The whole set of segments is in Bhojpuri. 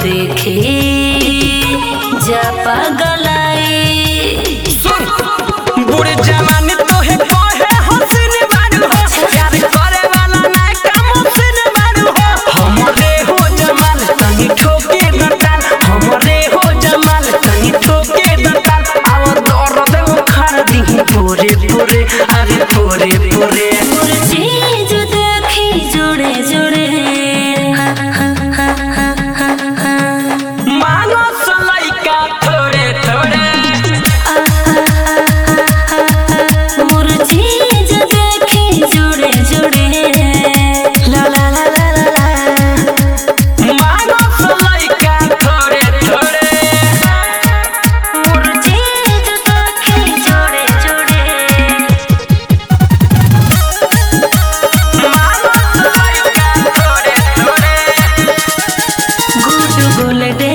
देखी जा पगलाई बुढ़ जवानी तो है कहे हसीन बारू हो प्यार करे वाला ना काम हसीन बारू हो हमरे हो जमाल तनी ठोके दताल हमरे हो जमाल तनी ठोके दताल आओ दर्द उखाड़ दी पूरे पूरे अरे पूरे पूरे चीज देखी जोड़े जोड़े मानो सलाइका थोड़े थोड़े मोर चीज देखी जोड़े जोड़े ला ला ला ला ला ला मानो सलाइका थोड़े थोड़े मोर चीज देखी जोड़े जोड़े मानो सलाइका थोड़े थोड़े गुड गोल्डे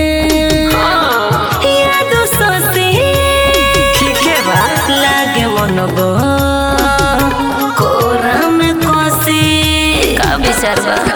याद सोसी ठीक है बा लागे मनबो कोरा में कोसी का विचार बा